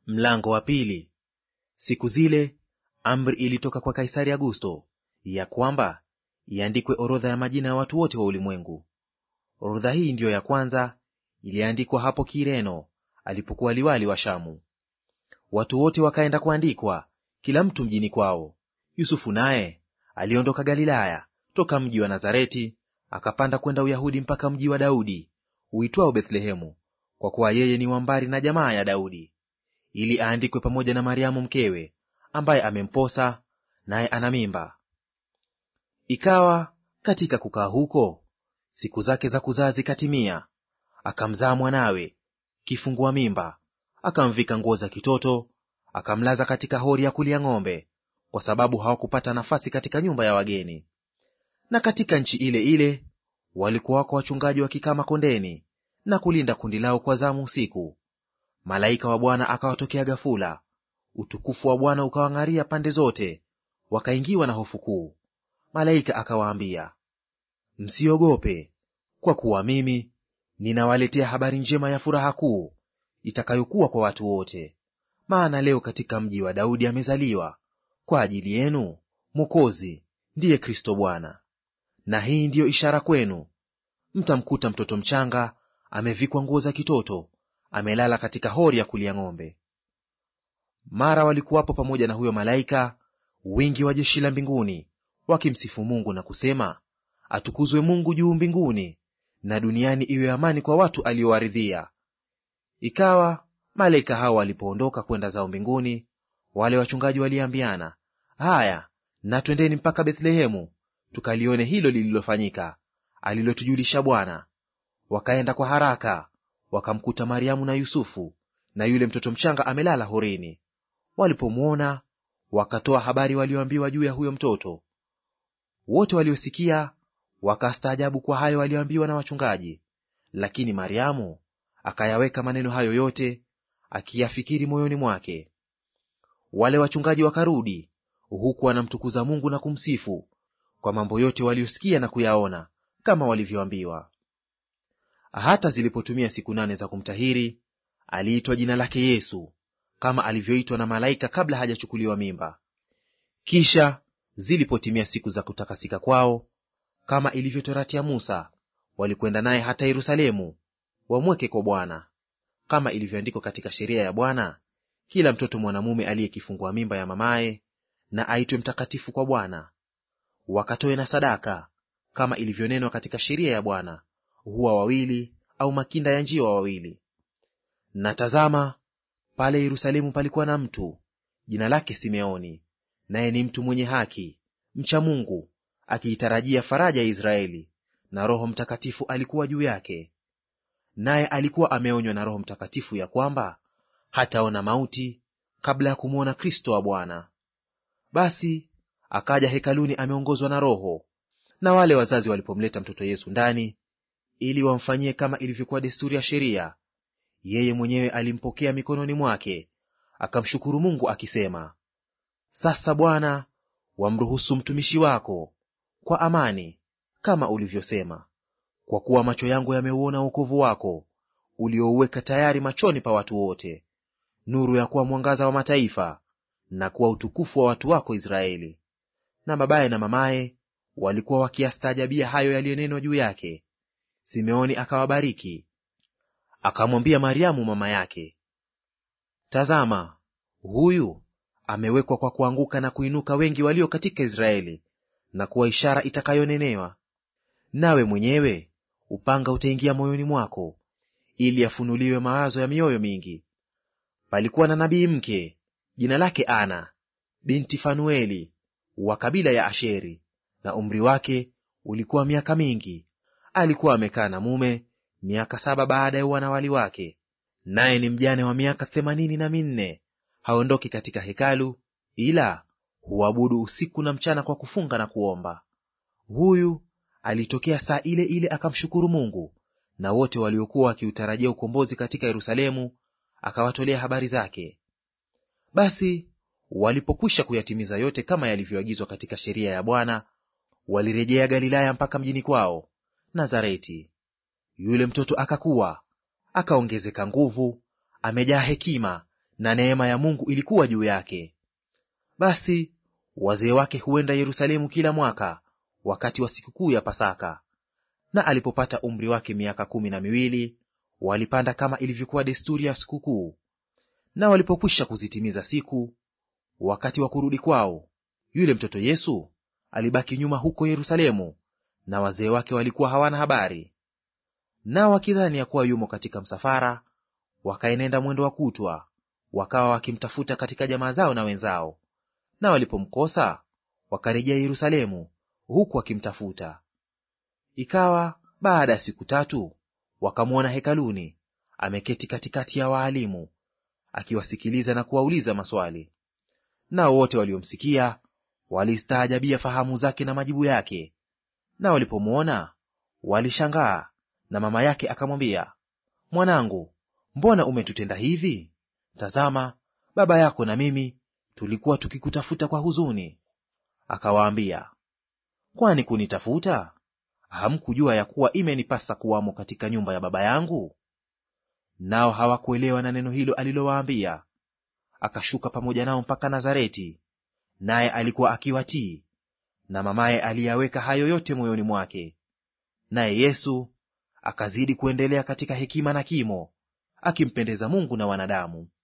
Mlango wa pili. Siku zile amri ilitoka kwa Kaisari Augusto ya kwamba iandikwe orodha ya majina ya watu wote wa ulimwengu. Orodha hii ndiyo ya kwanza iliandikwa hapo Kireno, alipokuwa liwali wa Shamu. Watu wote wakaenda kuandikwa, kila mtu mjini kwao. Yusufu naye aliondoka Galilaya toka mji wa Nazareti, akapanda kwenda Uyahudi mpaka mji wa Daudi uitwao Bethlehemu, kwa kuwa yeye ni wa mbari na jamaa ya Daudi, ili aandikwe pamoja na Mariamu mkewe, ambaye amemposa, naye ana mimba. Ikawa katika kukaa huko, siku zake za kuzaa zikatimia, akamzaa mwanawe kifungua mimba, akamvika nguo za kitoto, akamlaza katika hori ya kulia ng'ombe, kwa sababu hawakupata nafasi katika nyumba ya wageni. Na katika nchi ile ile walikuwa wako wachungaji wakikaa makondeni na kulinda kundi lao kwa zamu usiku. Malaika wa Bwana akawatokea ghafula, utukufu wa Bwana ukawang'aria pande zote, wakaingiwa na hofu kuu. Malaika akawaambia, msiogope, kwa kuwa mimi ninawaletea habari njema ya furaha kuu itakayokuwa kwa watu wote. Maana leo katika mji wa Daudi amezaliwa kwa ajili yenu Mwokozi, ndiye Kristo Bwana. Na hii ndiyo ishara kwenu: mtamkuta mtoto mchanga amevikwa nguo za kitoto, amelala katika hori ya kulia ng'ombe. Mara walikuwapo pamoja na huyo malaika wingi wa jeshi la mbinguni, wakimsifu Mungu na kusema, atukuzwe Mungu juu mbinguni, na duniani iwe amani kwa watu aliowaridhia. Ikawa malaika hao walipoondoka kwenda zao mbinguni, wale wachungaji waliambiana, haya, na twendeni mpaka Bethlehemu tukalione hilo lililofanyika, alilotujulisha Bwana. Wakaenda kwa haraka, wakamkuta Mariamu na Yusufu na yule mtoto mchanga amelala horini. Walipomwona, wakatoa habari walioambiwa juu ya huyo mtoto. Wote waliosikia wakastaajabu kwa hayo walioambiwa na wachungaji, lakini Mariamu akayaweka maneno hayo yote, akiyafikiri moyoni mwake. Wale wachungaji wakarudi, huku wanamtukuza Mungu na kumsifu kwa mambo yote waliosikia na kuyaona, kama walivyoambiwa. Hata zilipotumia siku 8 za kumtahiri, aliitwa jina lake Yesu, kama alivyoitwa na malaika kabla hajachukuliwa mimba. Kisha zilipotimia siku za kutakasika kwao, kama ilivyo torati ya Musa, walikwenda naye hata Yerusalemu wamweke kwa Bwana, kama ilivyoandikwa katika sheria ya Bwana, kila mtoto mwanamume aliyekifungua mimba ya mamaye na aitwe mtakatifu kwa Bwana. Wakatoe na sadaka, kama ilivyonenwa katika sheria ya Bwana, hua wawili au makinda ya njiwa wawili. Na tazama, pale Yerusalemu palikuwa na mtu jina lake Simeoni, naye ni mtu mwenye haki, mcha Mungu, akiitarajia faraja ya Israeli, na Roho Mtakatifu alikuwa juu yake. Naye alikuwa ameonywa na Roho Mtakatifu ya kwamba hataona mauti kabla ya kumwona Kristo wa Bwana. Basi akaja hekaluni ameongozwa na Roho. Na wale wazazi walipomleta mtoto Yesu ndani ili wamfanyie kama ilivyokuwa desturi ya sheria, yeye mwenyewe alimpokea mikononi mwake, akamshukuru Mungu akisema, sasa Bwana, wamruhusu mtumishi wako kwa amani, kama ulivyosema, kwa kuwa macho yangu yameuona wokovu wako uliouweka tayari machoni pa watu wote, nuru ya kuwa mwangaza wa mataifa, na kuwa utukufu wa watu wako Israeli. Na babaye na mamaye walikuwa wakiyastaajabia hayo yaliyonenwa juu yake. Simeoni akawabariki, akamwambia Mariamu mama yake, tazama, huyu amewekwa kwa kuanguka na kuinuka wengi walio katika Israeli, na kuwa ishara itakayonenewa. Nawe mwenyewe upanga utaingia moyoni mwako, ili afunuliwe mawazo ya mioyo mingi. Palikuwa na nabii mke jina lake Ana, binti Fanueli, wa kabila ya Asheri, na umri wake ulikuwa miaka mingi. Alikuwa amekaa na mume miaka 7 baada ya uwanawali wake, naye ni mjane wa miaka 84, haondoki katika hekalu, ila huabudu usiku na mchana kwa kufunga na kuomba. Huyu alitokea saa ile ile akamshukuru Mungu, na wote waliokuwa wakiutarajia ukombozi katika Yerusalemu akawatolea habari zake. Basi walipokwisha kuyatimiza yote kama yalivyoagizwa katika sheria ya Bwana, walirejea Galilaya mpaka mjini kwao Nazareti. Yule mtoto akakua, akaongezeka nguvu, amejaa hekima, na neema ya Mungu ilikuwa juu yake. Basi wazee wake huenda Yerusalemu kila mwaka wakati wa sikukuu ya Pasaka. Na alipopata umri wake miaka 12, walipanda kama ilivyokuwa desturi ya sikukuu. Na walipokwisha kuzitimiza siku, wakati wa kurudi kwao, yule mtoto Yesu alibaki nyuma huko Yerusalemu, na wazee wake walikuwa hawana habari. Nao wakidhani ya kuwa yumo katika msafara, wakaenenda mwendo wa kutwa, wakawa wakimtafuta katika jamaa zao na wenzao. Na walipomkosa, wakarejea Yerusalemu, huku wakimtafuta. Ikawa baada ya siku 3, wakamwona hekaluni, ameketi katikati ya waalimu, akiwasikiliza na kuwauliza maswali. Nao wote waliomsikia walistaajabia fahamu zake na majibu yake. Na walipomwona walishangaa, na mama yake akamwambia, "Mwanangu, mbona umetutenda hivi? Tazama, baba yako na mimi tulikuwa tukikutafuta kwa huzuni." Akawaambia, "Kwani kunitafuta? Hamkujua ya kuwa imenipasa kuwamo katika nyumba ya baba yangu?" Nao hawakuelewa na neno hilo alilowaambia. Akashuka pamoja nao mpaka Nazareti, naye alikuwa akiwatii, na mamaye aliyaweka hayo yote moyoni mwake. Naye Yesu akazidi kuendelea katika hekima na kimo, akimpendeza Mungu na wanadamu.